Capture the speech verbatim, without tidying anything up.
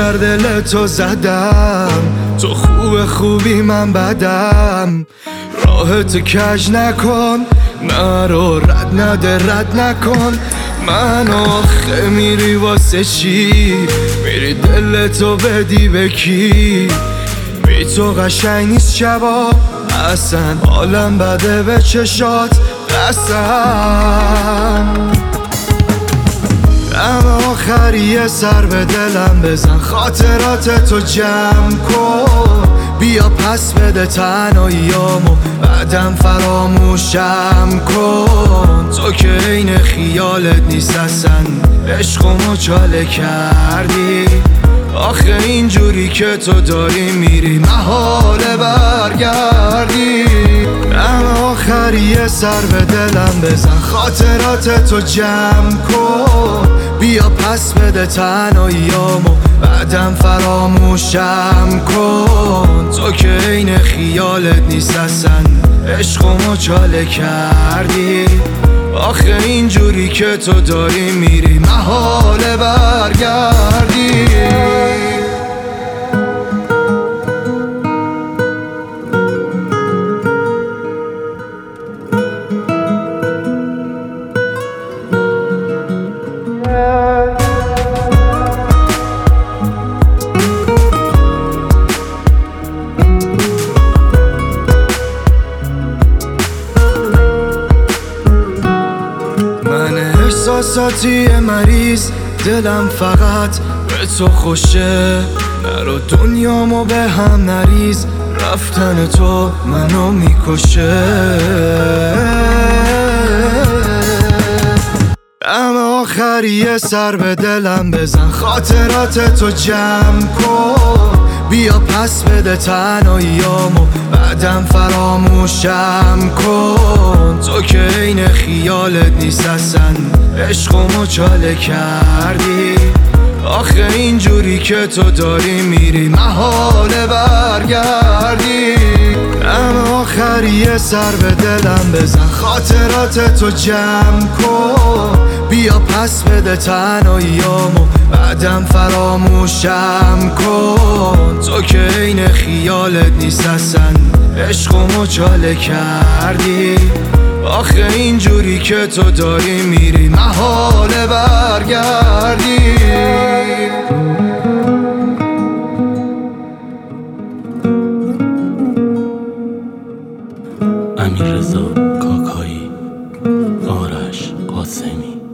در دل تو زدم، تو خوب خوبی من بدم. راه تو کج نکن، مرا رد نده رد نکن. من آخه میری واسه چی؟ میری دل تو بدی به کی؟ بی تو قشنگ نیست شبا اصلا، حالم بده به چشات قسم. دم آخری سر به دلم بزن، خاطرات تو جمع کن. بیا پس بده تنهاییامو، بعدم فراموشم کن. تو که این خیالت نیست اصلا، عشقمو چاله کردی. آخه اینجوری که تو داری میری محاله برگردی. دم آخری سر به دلم بزن، خاطرات تو جمع کن. بیا پس بده تنهاییامو، بعدم فراموشم کن. تو که این خیالت نیست اصلا، عشقمو چاله کردی. آخه اینجوری که تو داری میری محاله برگردی. احساساتی مریض، دلم فقط به تو خوشه. نرو دنیامو به هم نریز، رفتن تو منو میکشه. دم آخری سر به دلم بزن، خاطرات تو جمع کن. بیا پس بده تنهاییامو، بعدم فراموشم کن. تو که این خیالت نیست اصلا، عشقمو چاله کردی. آخه اینجوری که تو داری میری محاله برگردی. دم آخری سر به دلم بزن، خاطرات تو جمع کن. بیا پس بده تنهاییامو، بعدم فراموشم کن. تو که این خیالت نیست اصلا، عشقمو چاله کردی. آخه اینجوری که تو داری میری محاله برگردی. امیررضا کاکایی، آرش قاسمی.